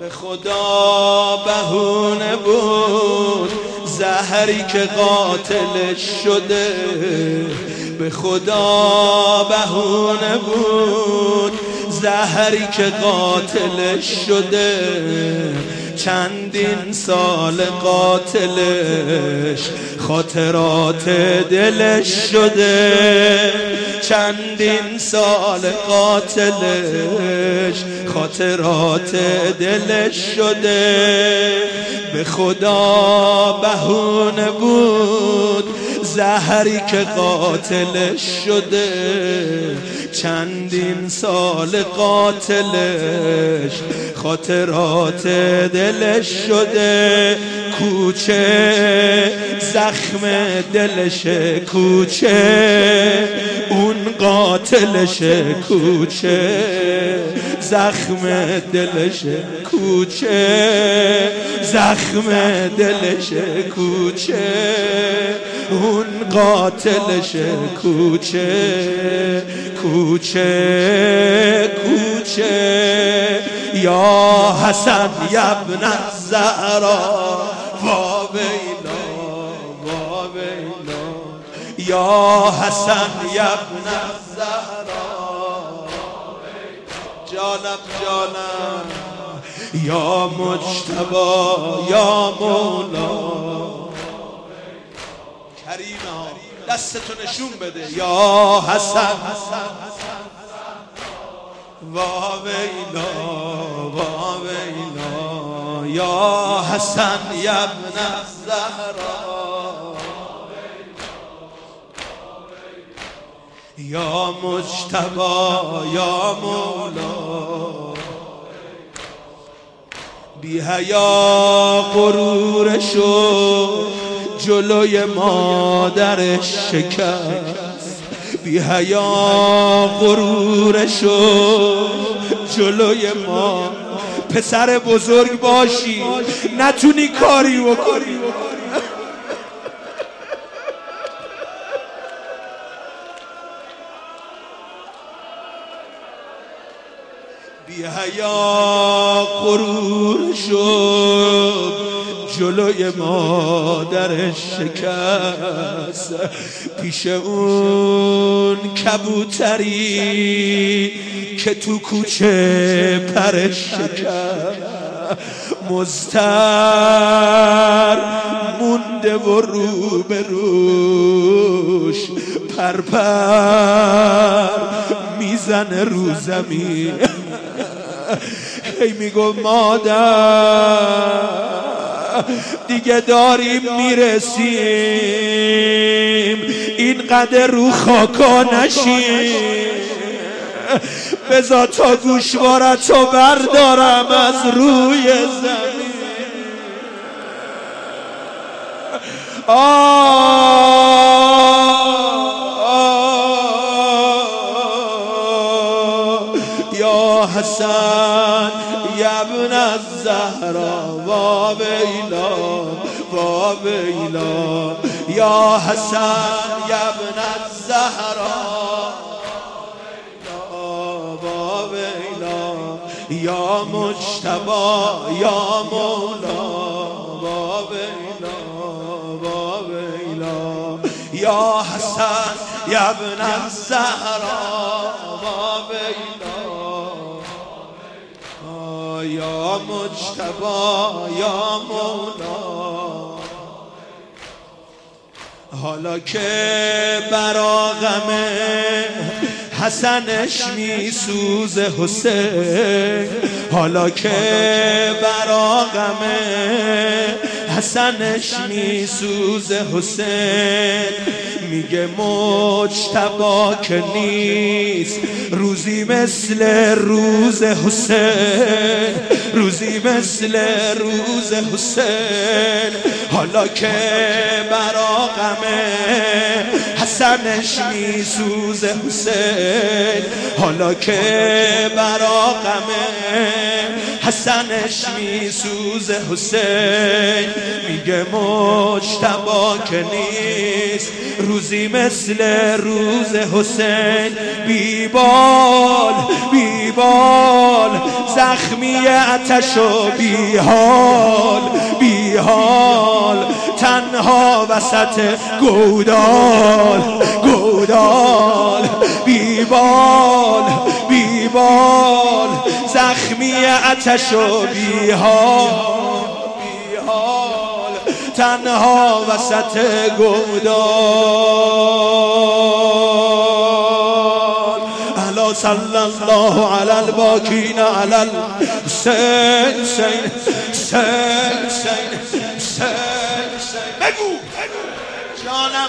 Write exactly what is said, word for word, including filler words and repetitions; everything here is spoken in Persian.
به خدا بهونه بود زهری که قاتلش شده، به خدا بهونه بود زهری که قاتلش شده. چندین سال قاتلش خاطرات دلش شده، چندین سال قاتلش خاطرات دلش شده. به خدا بهونه بود زهری که قاتلش شده، چندین سال قاتلش خاطرات دلش شده. کوچه زخم دلشه، کوچه اون قاتلشه، کوچه زخم دلشه، کوچه زخم دلشه، کوچه اون قاتلشه، کوچه کوچه کوچه. یا حسن یبن الزهرا وا ویلا وا ویلا، یا حسن یبن الزهرا جانم جانم، یا مجتبی یا مولا. کریما دستتو نشون بده. یا حسن وا ویلا وا ویلا، یا حسن یبن الزهرا، یا مجتبی یا مولا. بی حیا غرورشو جلوی مادرش شکست، بی حیا غرورشو جلوی ما. پسر بزرگ باشی نتونی کاری بکنی، بی حیا غرورشو جلوی مادرش شکست. پیش اون کبوتری که تو کوچه پرش شکست، مضطر مونده و رو به روش پرپر میزنه رو زمین. هی میگو مادر دیگه داریم میرسیم، اینقدر رو خاکا نشیم، بذار تا گوشوارتو بردارم از روی زمین. آه یا حسن یبن الزهرا وا ویلا وا ویلا، یا حسن یبن الزهرا وا ویلا، یا مجتبی یا مولا وا ویلا وا ویلا، یا حسن یبن الزهرا وا ویلا، یا مجتبی یا مولا. حالا که برا غم حسنش میسوزه حسین، حالا که برا غم حسنش میسوزه حسین، میگه مجتبی که نیست روزی مثل روز حسین، روزی مثل روز حسین. حالا که برا غم حسنش میسوزه حسین، حالا که برا غم حسنش میسوزه حسین میگه مجتبی که نیست روزی مثل روز حسین بیبال بیبال زخمی آتش و بیحال بیحال تنها وسط گودال گودال بیبال بیبال زخمی آتش و بیحال بیحال تنها وسط گودال الا صلی الله علی الباکین علی الحسین حسین حسین حسین حسین بگو جانم